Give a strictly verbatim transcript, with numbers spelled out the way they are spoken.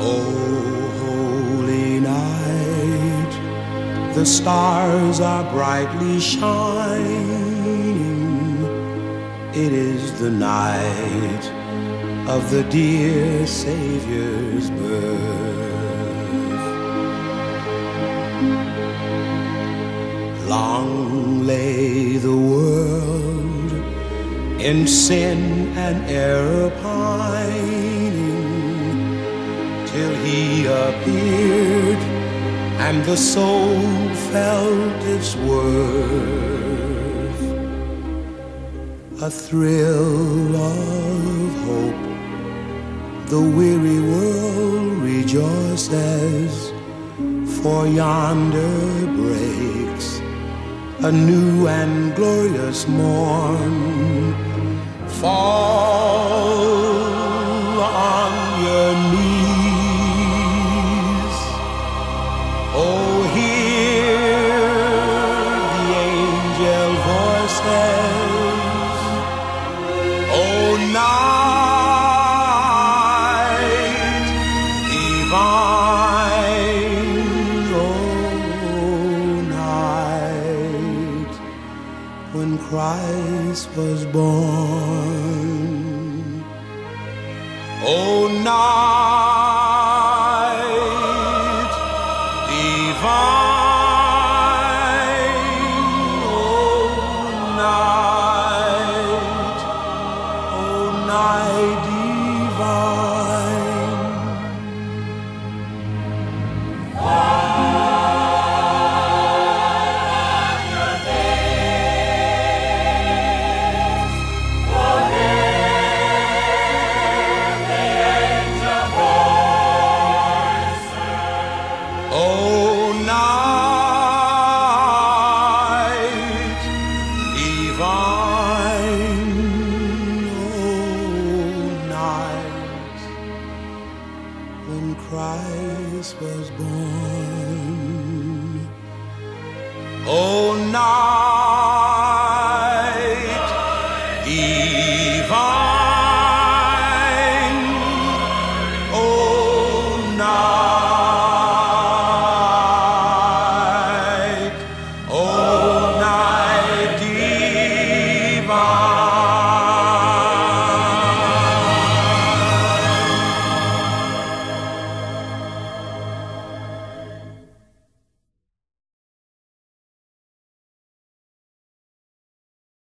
Oh, holy night, the stars are brightly shining. It is the night of the dear Savior's birth. Long lay the world in sin and error pining, till he appeared and the soul felt its worth. A thrill of hope, the weary world rejoices, for yonder breaks a new and glorious morn. Fall on your knees, oh, hear the angel voices, oh, night divine, oh, night when Christ was born. Oh, night divine, oh, night, oh, night divine. Oh, night divine, oh, night when Christ was born. Oh, night divine, oh, night, oh, night divine.